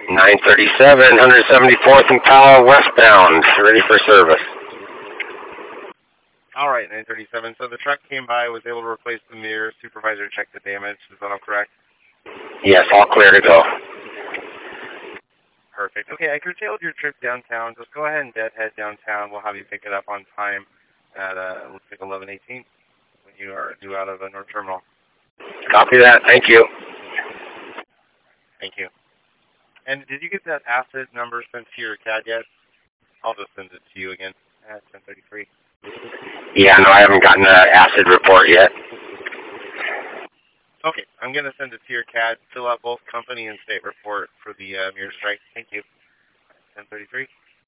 937, 174th and Powell westbound, ready for service. All right, 937. So the truck came by, was able to replace the mirror. Supervisor checked the damage. Is that all correct? Yes, all clear to go. Perfect. Okay, I curtailed your trip downtown. Just go ahead and head downtown. We'll have you pick it up on time at looks like 11:18 when you are due out of the North Terminal. Copy that. Thank you. Thank you. And did you get that asset number sent to your CAD yet? I'll just send it to you again at 10:33. Yeah, no, I haven't gotten an acid report yet. Okay, I'm going to send it to your CAD. Fill out both company and state report for the mirror strike. Thank you. 10:33.